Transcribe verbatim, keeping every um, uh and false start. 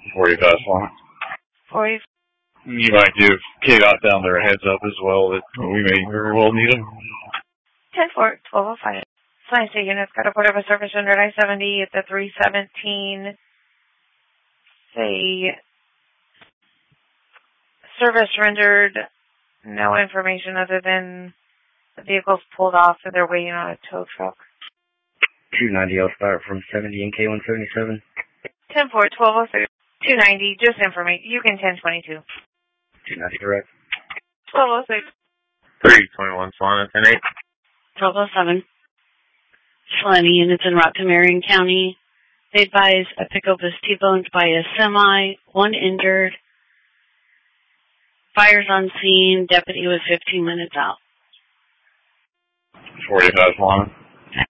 forty-five one. forty. You might give K DOT down there a heads up as well that we may very well need them. ten four, twelve oh five. Science State units got a port of a service under I seventy at the three seventeen. Say, service rendered, no information other than the vehicle's pulled off and they're waiting on a tow truck. two ninety, I'll start from seventy in K one seventy-seven. ten four, twelve oh six, two ninety, just information. You can ten twenty-two. two ninety direct. twelve oh six. three twenty-one Solana, ten eight. twelve oh seven. Solana units en route to Marion County. They advise a pickup was T-boned by a semi, one injured. Fires on scene. Deputy was fifteen minutes out. forty-five one.